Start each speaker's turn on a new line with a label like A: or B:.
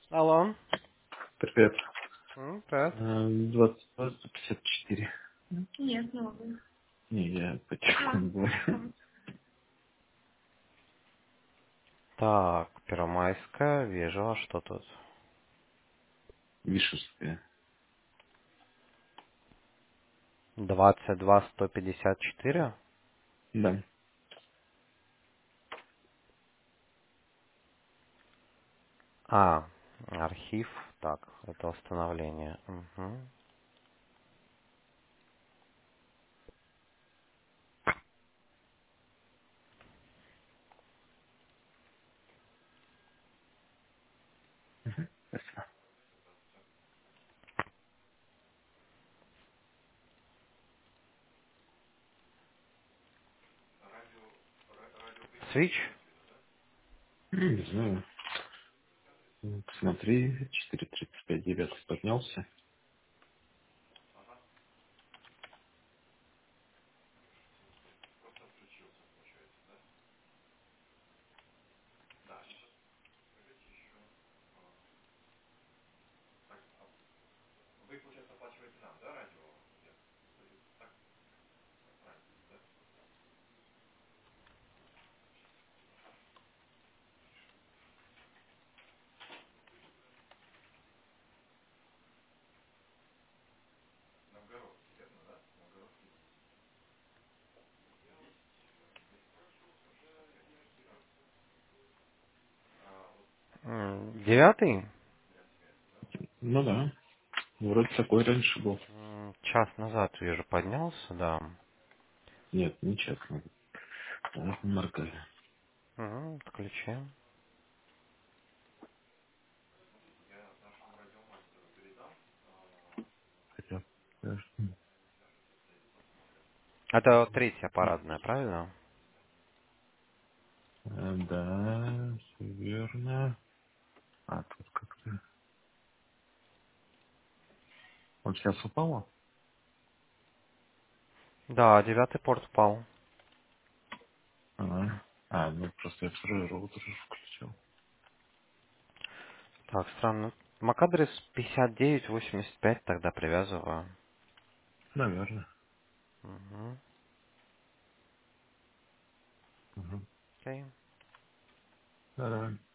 A: Алло.
B: Привет.
A: Привет.
B: 22-154. Нет, новый. Не, я потихоньку говорю.
A: Так, Первомайская, вижу, а что тут?
B: Вишерская.
A: 22-154.
B: Да.
A: А, архив. Так, это установление. Угу.
B: Спасибо.
A: Switch?
B: Не знаю. Посмотри, 4.35 девятый поднялся.
A: Девятый?
B: Ну да. Вроде такой раньше был.
A: Час назад, вижу, поднялся, да.
B: Нет, не честно. Так, моргали.
A: Угу, подключаем.
B: Хотя,
A: Это третья парадная, правильно?
B: да, все верно. А, тут как-то... Он сейчас упало?
A: Да, девятый порт упал.
B: Ну просто я второй роутер включил.
A: Так, странно. MAC-адрес 5985 тогда привязываю.
B: Наверное.
A: Угу.
B: Угу.
A: Окей.
B: Да-да.